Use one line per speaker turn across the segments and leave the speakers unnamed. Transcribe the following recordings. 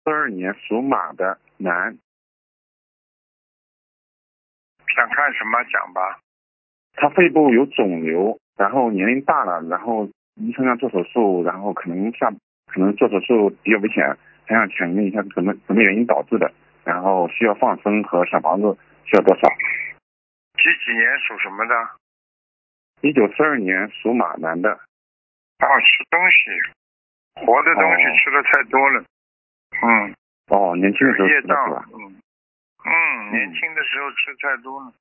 42年属马的男，
想看什么讲吧。
他肺部有肿瘤，然后年龄大了，然后医生要做手术，然后可能做手术比较危险，还想请问一下什么原因导致的，然后需要放生和小房子需要多少
几年属什么的
？1942年属马男的。
吃东西，活的东西吃的太多了。
年轻的时候吃的
业障
是吧？
年轻的时候吃太多了。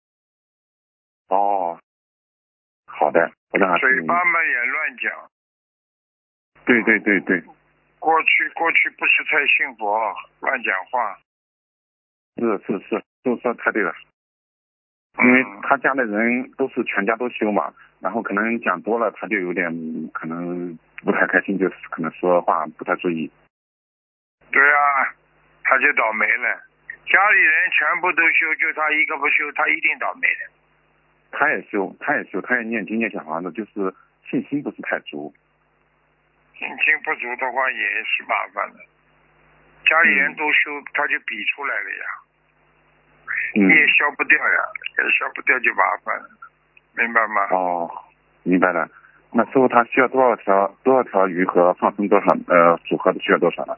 好的，我让他
嘴巴嘛也乱讲。
对。
过去不是太信佛，乱讲话。
是，都说太对了。因为他家的人都是全家都修嘛，然后可能讲多了，他就有点可能不太开心，就是可能说话不太注意。
对啊，他就倒霉了。家里人全部都修，就他一个不修，他一定倒霉的。
他也修，他也念经念小房子，就是信心不是太足。
信心不足的话也是麻烦的。家里人都修，他就比出来了呀。你也消不掉呀，也消不掉就麻烦了，明白吗？
明白了。那师傅他需要多少条鱼和放生多少组合的需要多少呢？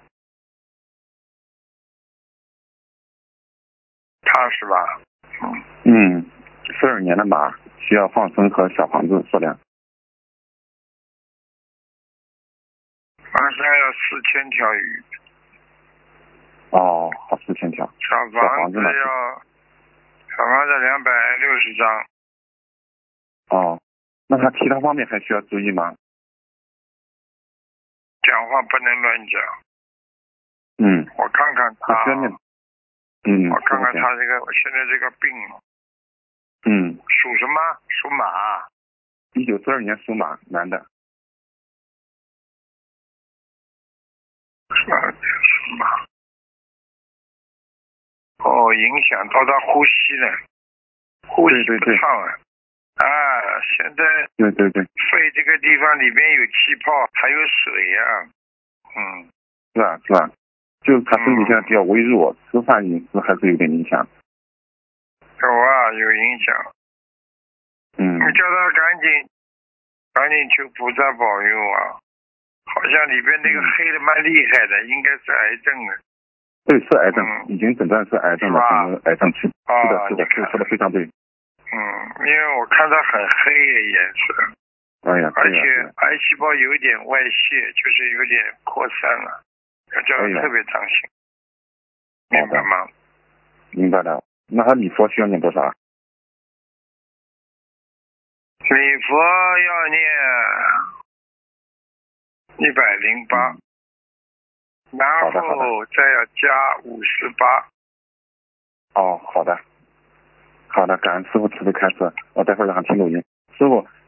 他是吧
？42年的马需要放生和小房子数量。
放生要4000条鱼。
好，4000条。
小房子260张。
那他其他方面还需要注意吗？
讲话不能乱讲。我看看他。我看看他现在这个病。属什么？属马。
1942年属马，男的。
属马。影响到他呼吸了，呼吸不畅了。现在
对，
肺这个地方里边有气泡，还有水呀。
是啊，就是他身体现在比较微弱，吃饭饮食还是有点影响。
有影响。你叫他赶紧求菩萨保佑啊！好像里边那个黑的蛮厉害的，应该是癌症了。
对，是癌症，已经诊断是癌症了，癌症期。是的，说的非常对。
因为我看它很黑的颜色。而且癌细胞有点外泄，就是有点扩散了，要叫他特别当心。明白吗？
明白的。那他礼佛需要念多少？
礼佛要念108，然后再要加58。
好的，感恩师傅慈悲开示，我待会儿让他听录音。师傅，